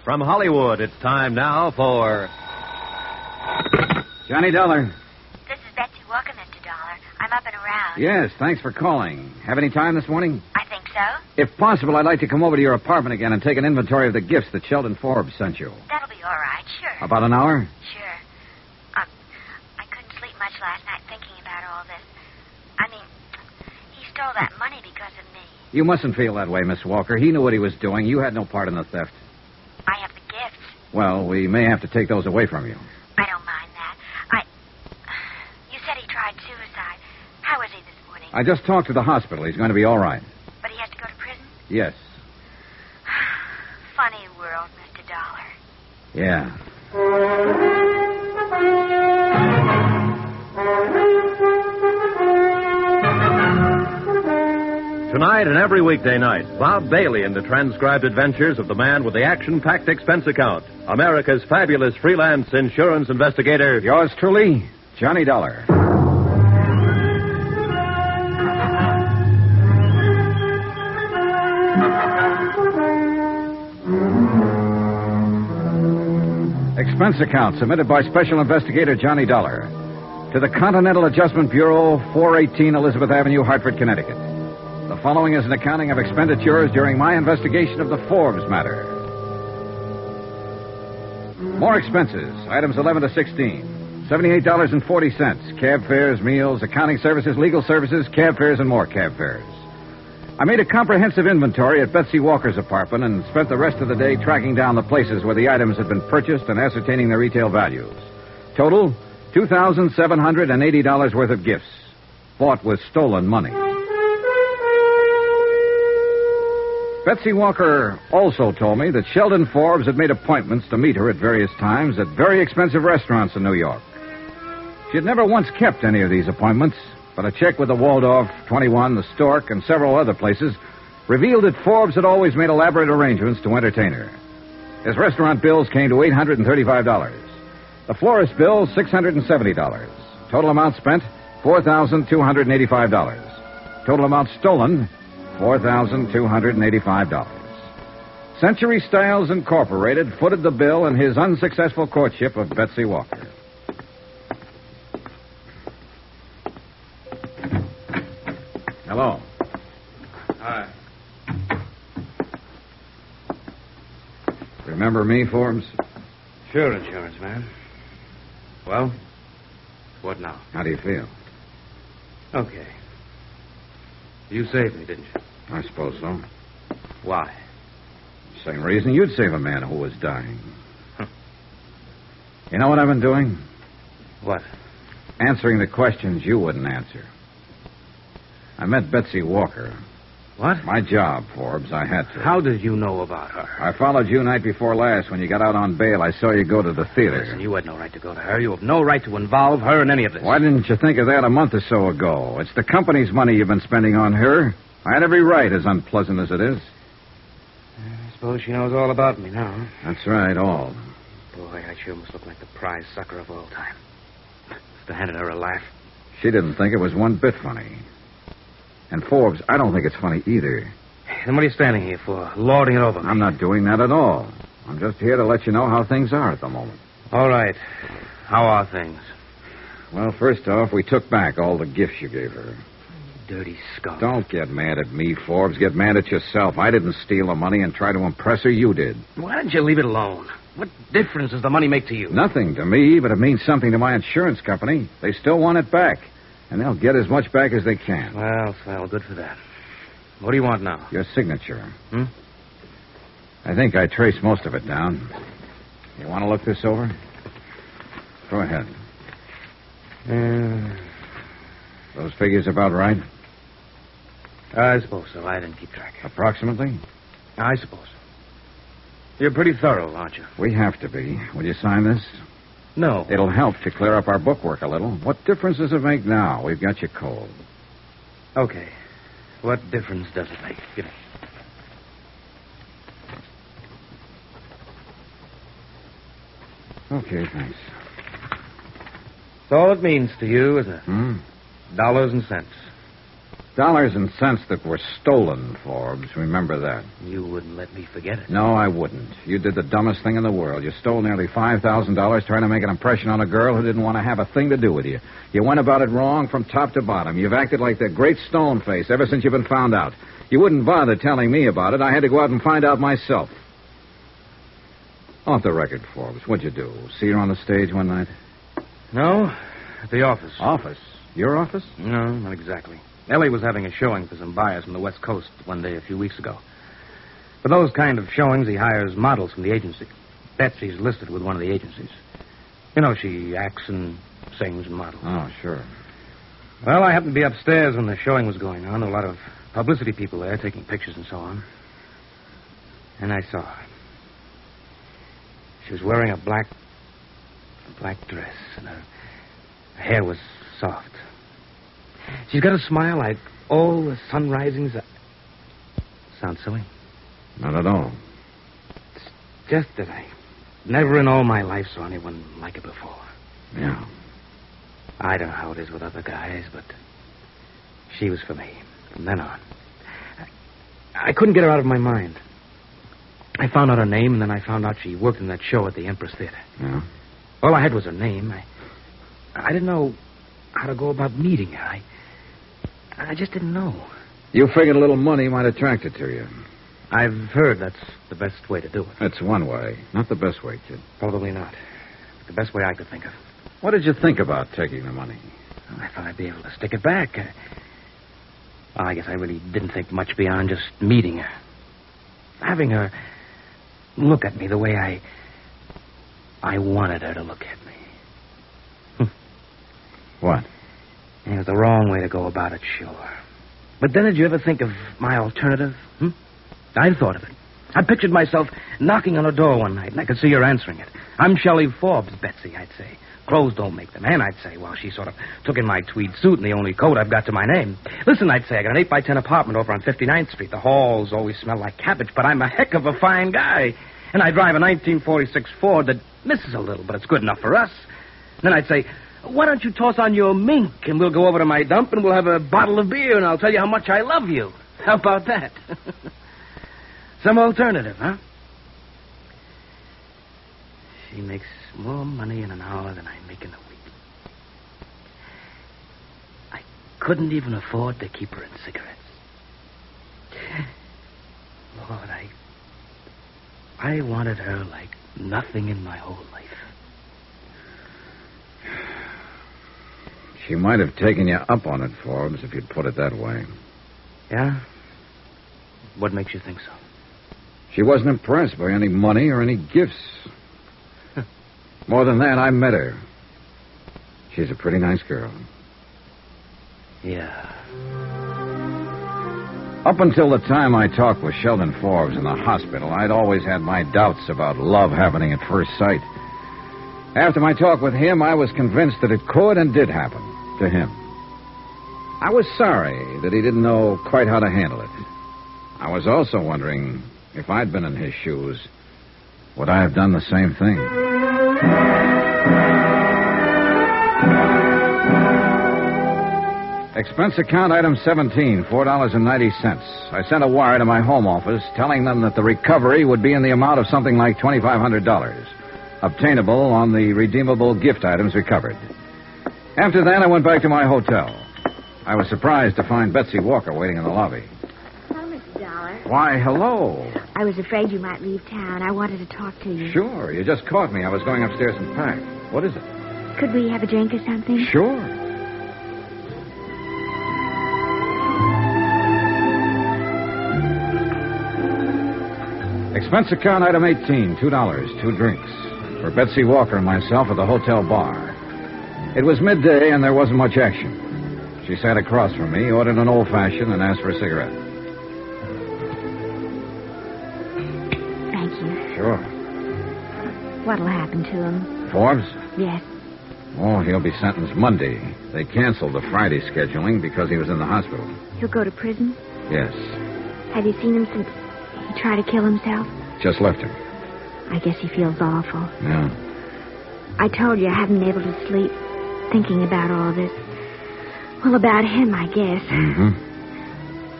From Hollywood, it's time now for... Johnny Dollar. This is Betsy Walker, Mr. Dollar. I'm up and around. Yes, thanks for calling. Have any time this morning? I think so. If possible, I'd like to come over to your apartment again and take an inventory of the gifts that Sheldon Forbes sent you. That'll be all right, sure. About an hour? Sure. I couldn't sleep much last night thinking about all this. I mean, he stole that money because of me. You mustn't feel that way, Miss Walker. He knew what he was doing. You had no part in the theft. I have the gifts. Well, we may have to take those away from you. I don't mind that. You said he tried suicide. How is he this morning? I just talked to the hospital. He's going to be all right. But he has to go to prison? Yes. Funny world, Mr. Dollar. Yeah. Tonight and every weekday night, Bob Bailey in the transcribed adventures of the man with the action-packed expense account, America's fabulous freelance insurance investigator. Yours truly, Johnny Dollar. Expense account submitted by Special Investigator Johnny Dollar to the Continental Adjustment Bureau, 418 Elizabeth Avenue, Hartford, Connecticut. The following is an accounting of expenditures during my investigation of the Forbes matter. More expenses, items 11 to 16. $78.40. Cab fares, meals, accounting services, legal services, cab fares, and more cab fares. I made a comprehensive inventory at Betsy Walker's apartment and spent the rest of the day tracking down the places where the items had been purchased and ascertaining their retail values. Total, $2,780 worth of gifts, bought with stolen money. Betsy Walker also told me that Sheldon Forbes had made appointments to meet her at various times at very expensive restaurants in New York. She had never once kept any of these appointments, but a check with the Waldorf, 21, the Stork, and several other places revealed that Forbes had always made elaborate arrangements to entertain her. His restaurant bills came to $835. The florist bill, $670. Total amount spent, $4,285. Total amount stolen, $4,285. Century Styles Incorporated footed the bill in his unsuccessful courtship of Betsy Walker. Hello. Hi. Remember me, Forbes? Sure, insurance man. Well, what now? How do you feel? Okay. You saved me, didn't you? I suppose so. Why? Same reason you'd save a man who was dying. You know what I've been doing? What? Answering the questions you wouldn't answer. I met Betsy Walker. What? My job, Forbes. I had to. How did you know about her? I followed you night before last. When you got out on bail, I saw you go to the theater. Listen, you had no right to go to her. You have no right to involve her in any of this. Why didn't you think of that a month or so ago? It's the company's money you've been spending on her. I had every right, as unpleasant as it is. I suppose she knows all about me now. That's right, all. Boy, I sure must look like the prize sucker of all time. Must have handed her a laugh. She didn't think it was one bit funny. And Forbes, I don't think it's funny either. Then what are you standing here for? Lording it over me? I'm not doing that at all. I'm just here to let you know how things are at the moment. All right. How are things? Well, first off, we took back all the gifts you gave her. Dirty skunk. Don't get mad at me, Forbes. Get mad at yourself. I didn't steal the money and try to impress her. You did. Why didn't you leave it alone? What difference does the money make to you? Nothing to me, but it means something to my insurance company. They still want it back. And they'll get as much back as they can. Well, good for that. What do you want now? Your signature. I think I traced most of it down. You want to look this over? Go ahead. Those figures about right? I suppose so. I didn't keep track. Approximately? I suppose so. You're pretty thorough, aren't you? We have to be. Will you sign this? No. It'll help to clear up our bookwork a little. What difference does it make now? We've got you cold. Okay. What difference does it make? Give me. Okay, thanks. That's all it means to you, isn't it? Hmm? Dollars and cents. Dollars and cents that were stolen, Forbes. Remember that. You wouldn't let me forget it. No, I wouldn't. You did the dumbest thing in the world. You stole nearly $5,000 trying to make an impression on a girl who didn't want to have a thing to do with you. You went about it wrong from top to bottom. You've acted like the great stone face ever since you've been found out. You wouldn't bother telling me about it. I had to go out and find out myself. Off the record, Forbes. What'd you do? See her on the stage one night? No, at the office. Office? Your office? No, not exactly. Ellie was having a showing for some buyers from the West Coast one day a few weeks ago. For those kind of showings, he hires models from the agency. Betsy's listed with one of the agencies. You know, she acts and sings and models. Oh, sure. Well, I happened to be upstairs when the showing was going on. A lot of publicity people there taking pictures and so on. And I saw her. She was wearing a black dress, and her hair was soft. She's got a smile like all the sun risings. Sounds silly? Not at all. It's just that I never in all my life saw anyone like it before. Yeah. I don't know how it is with other guys, but she was for me from then on. I couldn't get her out of my mind. I found out her name, and then I found out she worked in that show at the Empress Theater. Yeah? All I had was her name. I didn't know how to go about meeting her. I just didn't know. You figured a little money might attract her to you. I've heard that's the best way to do it. That's one way. Not the best way, kid. Probably not. The best way I could think of. What did you think about taking the money? I thought I'd be able to stick it back. I guess I really didn't think much beyond just meeting her. Having her look at me the way I wanted her to look at me. What? It was the wrong way to go about it, sure. But then did you ever think of my alternative? I thought of it. I pictured myself knocking on her door one night, and I could see her answering it. I'm Shelley Forbes, Betsy, I'd say. Clothes don't make the man, I'd say, while she sort of took in my tweed suit and the only coat I've got to my name. Listen, I'd say, I got an 8x10 apartment over on 59th Street. The halls always smell like cabbage, but I'm a heck of a fine guy. And I drive a 1946 Ford that misses a little, but it's good enough for us. And then I'd say, why don't you toss on your mink, and we'll go over to my dump, and we'll have a bottle of beer, and I'll tell you how much I love you. How about that? Some alternative, huh? She makes more money in an hour than I make in a week. I couldn't even afford to keep her in cigarettes. Lord, I wanted her like nothing in my whole life. She might have taken you up on it, Forbes, if you'd put it that way. Yeah? What makes you think so? She wasn't impressed by any money or any gifts. More than that, I met her. She's a pretty nice girl. Yeah. Up until the time I talked with Sheldon Forbes in the hospital, I'd always had my doubts about love happening at first sight. After my talk with him, I was convinced that it could and did happen to him. I was sorry that he didn't know quite how to handle it. I was also wondering, if I'd been in his shoes, would I have done the same thing? Expense account item 17, $4.90. I sent a wire to my home office telling them that the recovery would be in the amount of something like $2,500, obtainable on the redeemable gift items recovered. After that, I went back to my hotel. I was surprised to find Betsy Walker waiting in the lobby. Hello, Mr. Dollar. Why, hello. I was afraid you might leave town. I wanted to talk to you. Sure, you just caught me. I was going upstairs and pack. What is it? Could we have a drink or something? Sure. Expense account item 18, $2, 2 drinks. For Betsy Walker and myself at the hotel bar. It was midday and there wasn't much action. She sat across from me, ordered an old-fashioned, and asked for a cigarette. Thank you. Sure. What'll happen to him? Forbes? Yes. Oh, he'll be sentenced Monday. They canceled the Friday scheduling because he was in the hospital. He'll go to prison? Yes. Have you seen him since he tried to kill himself? Just left him. I guess he feels awful. Yeah. I told you I haven't been able to sleep thinking about all this. Well, about him, I guess. Mm-hmm.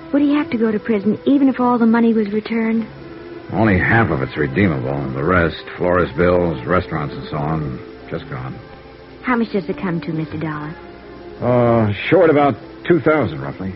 Would he have to go to prison even if all the money was returned? Only half of it's redeemable. The rest, florist bills, restaurants and so on, just gone. How much does it come to, Mr. Dollar? Short about $2,000, roughly.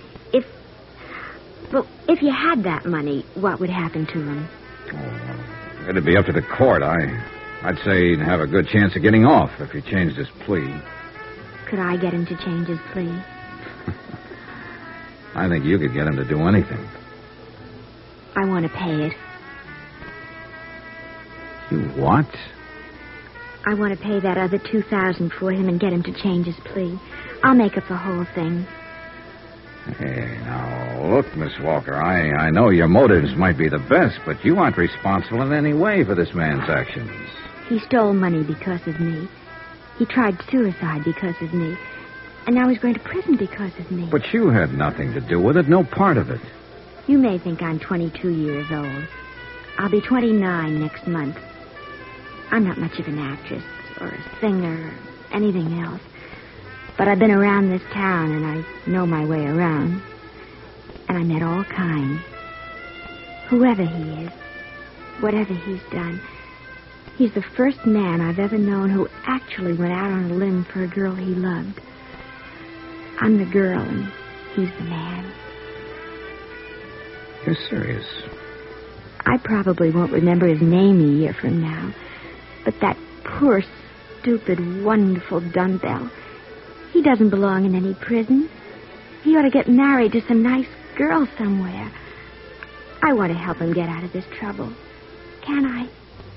If you had that money, what would happen to him? Oh, it'd be up to the court. I'd say he'd have a good chance of getting off if he changed his plea. Could I get him to change his plea? I think you could get him to do anything. I want to pay it. You what? I want to pay that other $2,000 for him and get him to change his plea. I'll make up the whole thing. Hey, now, look, Miss Walker, I know your motives might be the best, but you aren't responsible in any way for this man's actions. He stole money because of me. He tried suicide because of me. And now he's going to prison because of me. But you had nothing to do with it, no part of it. You may think I'm 22 years old. I'll be 29 next month. I'm not much of an actress or a singer or anything else. But I've been around this town, and I know my way around. And I met all kinds. Whoever he is, whatever he's done, he's the first man I've ever known who actually went out on a limb for a girl he loved. I'm the girl, and he's the man. You're serious? I probably won't remember his name a year from now. But that poor, stupid, wonderful dumbbell, he doesn't belong in any prison. He ought to get married to some nice girl somewhere. I want to help him get out of this trouble. Can I?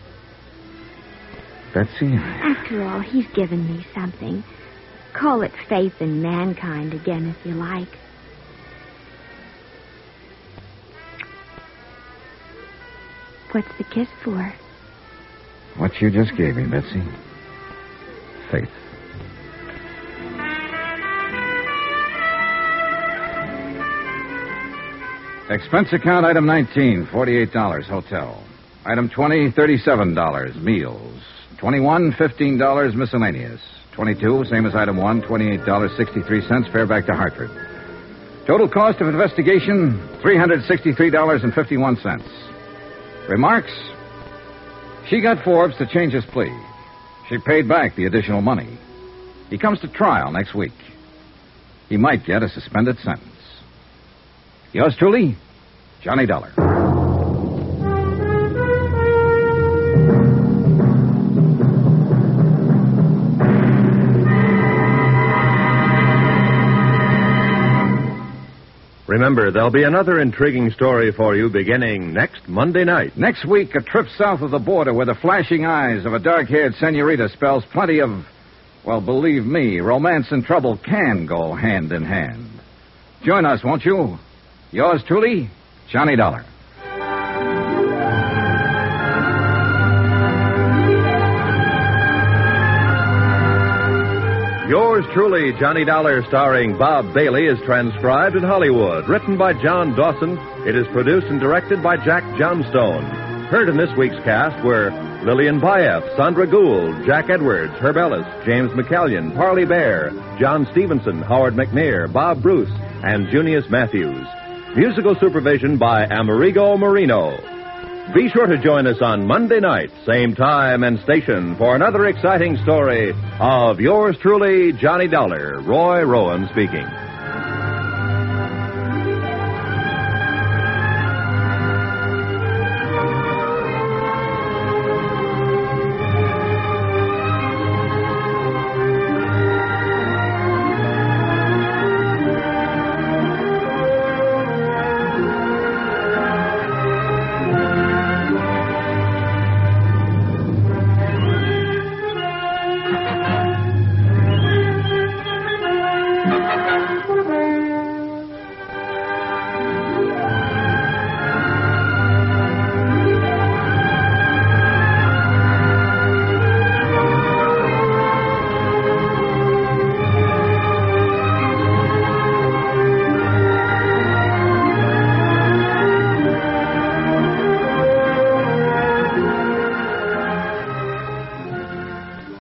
Betsy? After all, he's given me something. Call it faith in mankind again, if you like. What's the kiss for? What you just gave me, Betsy. Faith. Expense account item 19, $48, hotel. Item 20, $37, meals. 21, $15, miscellaneous. 22, same as item 1, $28.63, fare back to Hartford. Total cost of investigation, $363.51. Remarks? She got Forbes to change his plea. She paid back the additional money. He comes to trial next week. He might get a suspended sentence. Yours truly, Johnny Dollar. Remember, there'll be another intriguing story for you beginning next Monday night. Next week, a trip south of the border where the flashing eyes of a dark-haired senorita spells plenty of, well, believe me, romance and trouble can go hand in hand. Join us, won't you? Yours truly, Johnny Dollar. Yours truly, Johnny Dollar, starring Bob Bailey, is transcribed in Hollywood. Written by John Dawson, it is produced and directed by Jack Johnstone. Heard in this week's cast were Lillian Bayef, Sandra Gould, Jack Edwards, Herb Ellis, James McCallion, Parley Bear, John Stevenson, Howard McNear, Bob Bruce, and Junius Matthews. Musical supervision by Amerigo Marino. Be sure to join us on Monday night, same time and station, for another exciting story of yours truly, Johnny Dollar. Roy Rowan speaking.